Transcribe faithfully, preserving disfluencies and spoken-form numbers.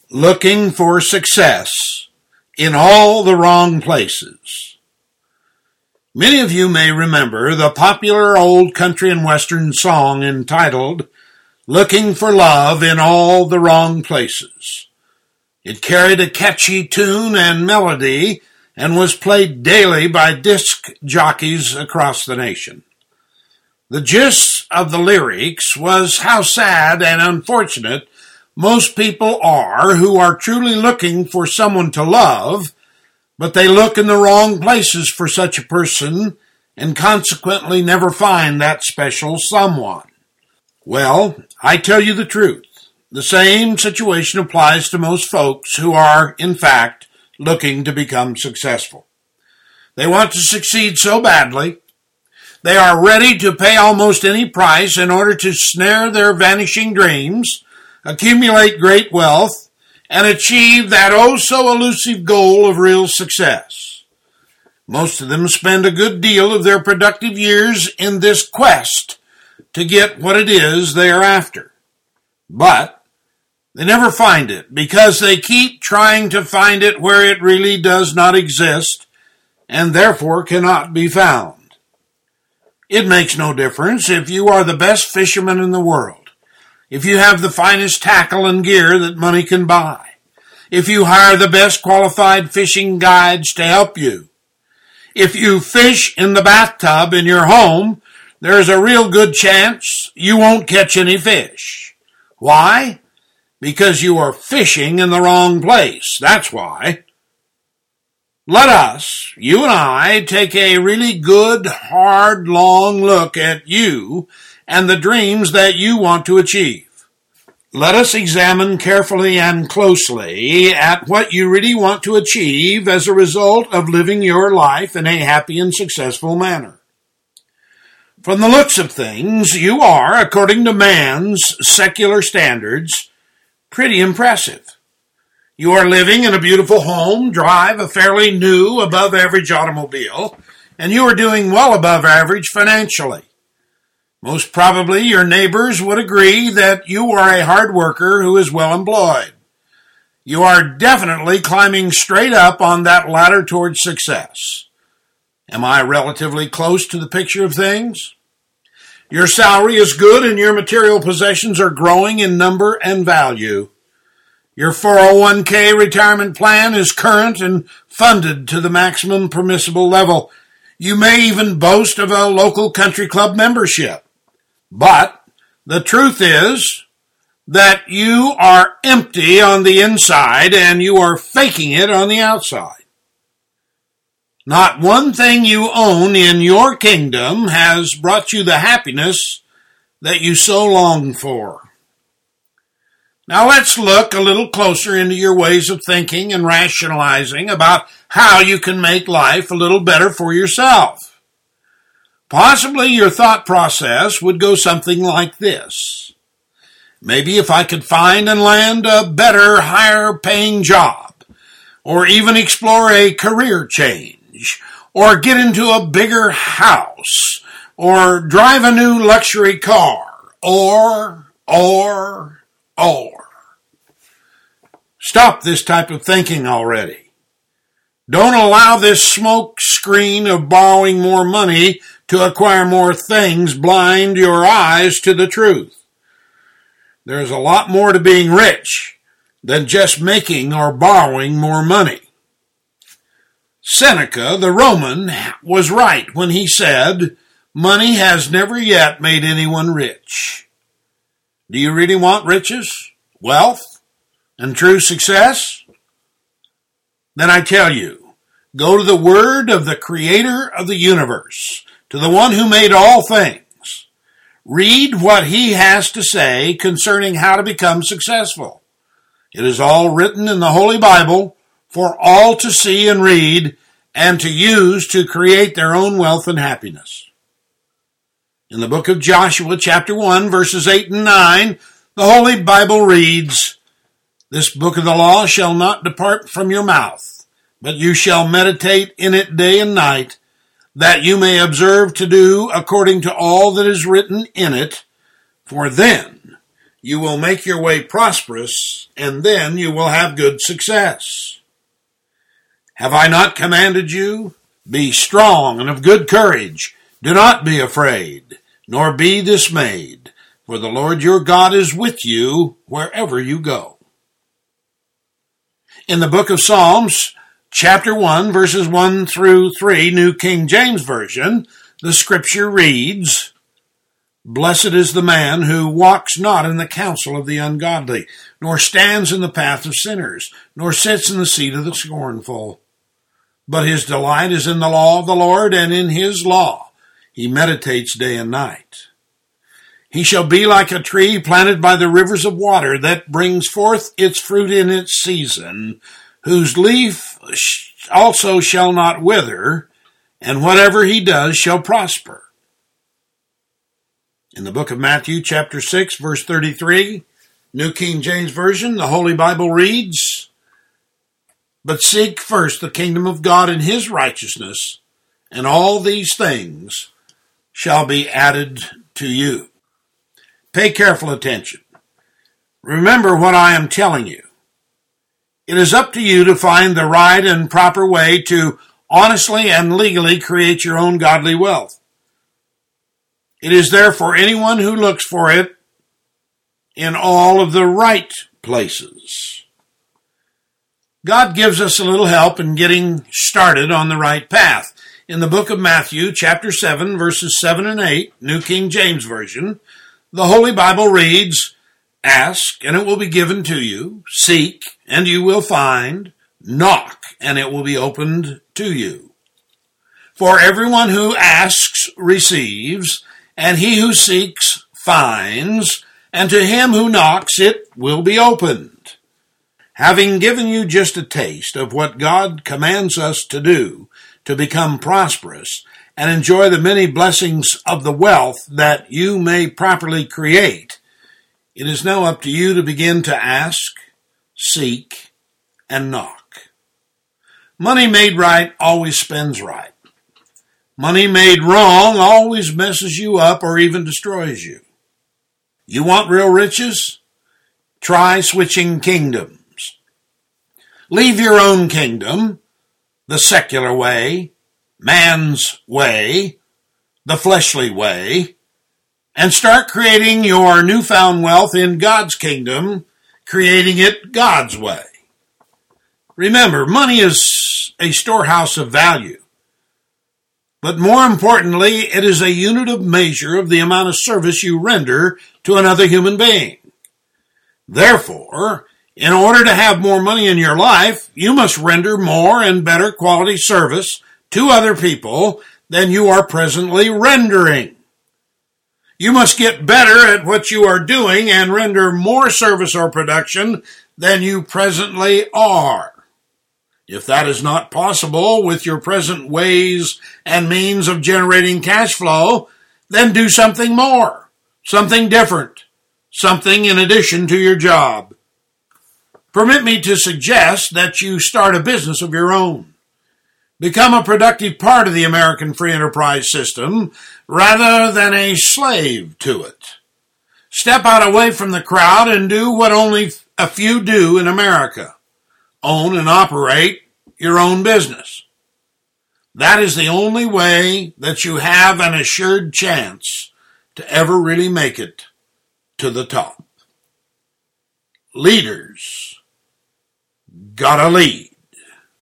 looking for success in all the wrong places. Many of you may remember the popular old country and western song entitled Looking for Love in All the Wrong Places. It carried a catchy tune and melody and was played daily by disc jockeys across the nation. The gist of the lyrics was how sad and unfortunate most people are who are truly looking for someone to love, but they look in the wrong places for such a person and consequently never find that special someone. Well, I tell you the truth. The same situation applies to most folks who are, in fact, looking to become successful. They want to succeed so badly, they are ready to pay almost any price in order to snare their vanishing dreams, accumulate great wealth, and achieve that oh-so-elusive goal of real success. Most of them spend a good deal of their productive years in this quest to get what it is they are after. But they never find it because they keep trying to find it where it really does not exist and therefore cannot be found. It makes no difference if you are the best fisherman in the world, if you have the finest tackle and gear that money can buy, if you hire the best qualified fishing guides to help you. If you fish in the bathtub in your home, there's a real good chance you won't catch any fish. Why? Because you are fishing in the wrong place. That's why. Let us, you and I, take a really good, hard, long look at you and the dreams that you want to achieve. Let us examine carefully and closely at what you really want to achieve as a result of living your life in a happy and successful manner. From the looks of things, you are, according to man's secular standards, pretty impressive. You are living in a beautiful home, drive a fairly new, above-average automobile, and you are doing well above average financially. Most probably your neighbors would agree that you are a hard worker who is well employed. You are definitely climbing straight up on that ladder towards success. Am I relatively close to the picture of things? Your salary is good and your material possessions are growing in number and value. Your four oh one k retirement plan is current and funded to the maximum permissible level. You may even boast of a local country club membership. But the truth is that you are empty on the inside and you are faking it on the outside. Not one thing you own in your kingdom has brought you the happiness that you so long for. Now let's look a little closer into your ways of thinking and rationalizing about how you can make life a little better for yourself. Possibly your thought process would go something like this. Maybe if I could find and land a better, higher paying job, or even explore a career change, or get into a bigger house, or drive a new luxury car, or, or, or. Stop this type of thinking already. Don't allow this smoke screen of borrowing more money to acquire more things blind your eyes to the truth. There's a lot more to being rich than just making or borrowing more money. Seneca, the Roman, was right when he said, "Money has never yet made anyone rich." Do you really want riches, wealth, and true success? Then I tell you, go to the word of the creator of the universe, to the one who made all things. Read what he has to say concerning how to become successful. It is all written in the Holy Bible for all to see and read and to use to create their own wealth and happiness. In the book of Joshua, chapter one, verses eight and nine, the Holy Bible reads, "This book of the law shall not depart from your mouth, but you shall meditate in it day and night, that you may observe to do according to all that is written in it, for then you will make your way prosperous, and then you will have good success. Have I not commanded you? Be strong and of good courage. Do not be afraid, nor be dismayed, for the Lord your God is with you wherever you go. In the book of Psalms, chapter one, verses one through three, New King James Version, the scripture reads, Blessed is the man who walks not in the counsel of the ungodly, nor stands in the path of sinners, nor sits in the seat of the scornful. But his delight is in the law of the Lord, and in his law he meditates day and night. He shall be like a tree planted by the rivers of water, that brings forth its fruit in its season, whose leaf also shall not wither, and whatever he does shall prosper. In the book of Matthew, chapter six, verse thirty-three, New King James Version, the Holy Bible reads, But seek first the kingdom of God and his righteousness, and all these things shall be added to you. Pay careful attention. Remember what I am telling you. It is up to you to find the right and proper way to honestly and legally create your own godly wealth. It is there for anyone who looks for it in all of the right places. God gives us a little help in getting started on the right path. In the book of Matthew, chapter seven, verses seven and eight, New King James Version, the Holy Bible reads, Ask, and it will be given to you. Seek, and you will find. Knock, and it will be opened to you. For everyone who asks receives, and he who seeks finds, and to him who knocks it will be opened. Having given you just a taste of what God commands us to do to become prosperous and enjoy the many blessings of the wealth that you may properly create, it is now up to you to begin to ask, seek, and knock. Money made right always spends right. Money made wrong always messes you up or even destroys you. You want real riches? Try switching kingdoms. Leave your own kingdom, the secular way, man's way, the fleshly way, and start creating your newfound wealth in God's kingdom, creating it God's way. Remember, money is a storehouse of value. But more importantly, it is a unit of measure of the amount of service you render to another human being. Therefore, in order to have more money in your life, you must render more and better quality service to other people than you are presently rendering. You must get better at what you are doing and render more service or production than you presently are. If that is not possible with your present ways and means of generating cash flow, then do something more, something different, something in addition to your job. Permit me to suggest that you start a business of your own. Become a productive part of the American free enterprise system rather than a slave to it. Step out away from the crowd and do what only a few do in America. Own and operate your own business. That is the only way that you have an assured chance to ever really make it to the top. Leaders gotta lead.